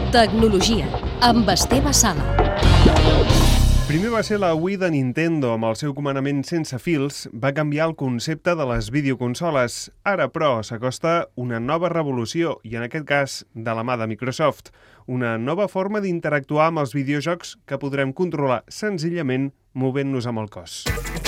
Tecnologia, amb Esteve Sala. Primer va ser la Wii de Nintendo, amb el seu comandament sense fils, va canviar el concepte de les videoconsoles. Ara, però, s'acosta una nova revolució, i en aquest cas, de la mà de Microsoft. Una nova forma d'interactuar amb els videojocs que podrem controlar senzillament movent-nos amb el cos.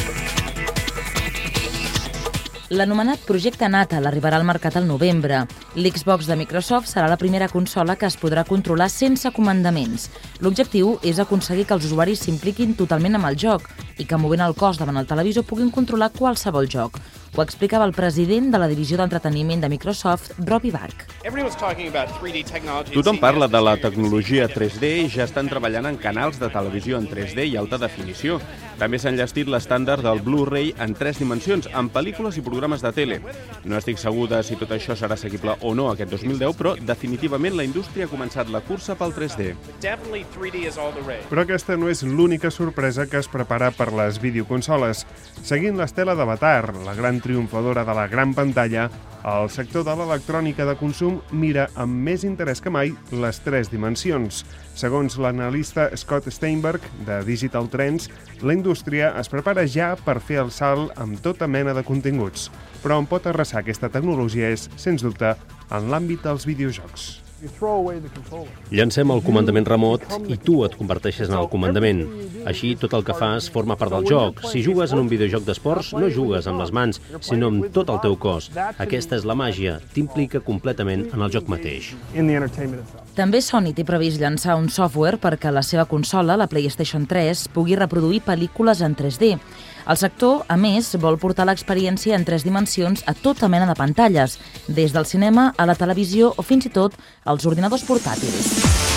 L'anomenat projecte Natal arribarà al mercat al novembre. L'Xbox de Microsoft serà la primera consola que es podrà controlar sense comandaments. L'objectiu és aconseguir que els usuaris s'impliquin totalment amb el joc i que movent el cos davant el televisor puguin controlar qualsevol joc. Ho explicava el president de la divisió d'entreteniment de Microsoft, Robbie Bach. Tothom parla de la tecnologia 3D i ja estan treballant en canals de televisió en 3D i alta definició. També s'ha enllestit l'estàndard del Blu-ray en 3 dimensions, en pel·lícules i programes de tele. No estic segur de si tot això serà assequible o no aquest 2010, però definitivament la indústria ha començat la cursa pel 3D. Però aquesta no és l'única sorpresa que es prepara per les videoconsoles. Seguint l'estela d'Avatar, la gran triomfadora de la gran pantalla, el sector de l'electrònica de consum mira amb més interès que mai les 3 dimensions. Segons l'analista Scott Steinberg, de Digital Trends, la indústria es prepara ja per fer el salt amb tota mena de continguts. Però on pot arrasar aquesta tecnologia és, sens dubte, en l'àmbit dels videojocs. Llancem el comandament remot i tu et converteixes en el comandament. Així, tot el que fas forma part del joc. Si jugues en un videojoc d'esports, no jugues amb les mans, sinó amb tot el teu cos. Aquesta és la màgia, t'implica completament en el joc mateix. També Sony té previst llançar un software perquè la seva consola, la PlayStation 3, pugui reproduir pel·lícules en 3D. El sector, a més, vol portar l'experiència en 3 dimensions a tota mena de pantalles, des del cinema a la televisió o fins i tot als ordinadors portàtils.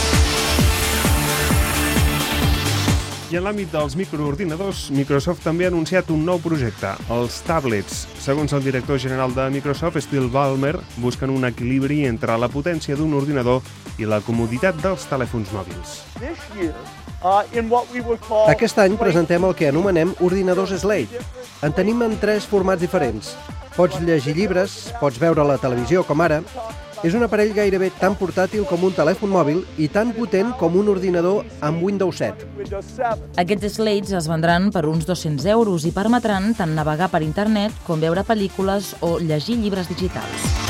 I en l'àmbit dels microordinadors, Microsoft també ha anunciat un nou projecte, els tablets. Segons el director general de Microsoft, Steve Ballmer, busquen un equilibri entre la potència d'un ordinador i la comoditat dels telèfons mòbils. Aquest any presentem el que anomenem ordinadors Slate. En tenim en 3 formats diferents. Pots llegir llibres, pots veure la televisió com ara. És un aparell gairebé tan portàtil com un telèfon mòbil i tan potent com un ordinador amb Windows 7. Aquests Slates es vendran per uns 200 € i permetran tant navegar per internet com veure pel·lícules o llegir llibres digitals.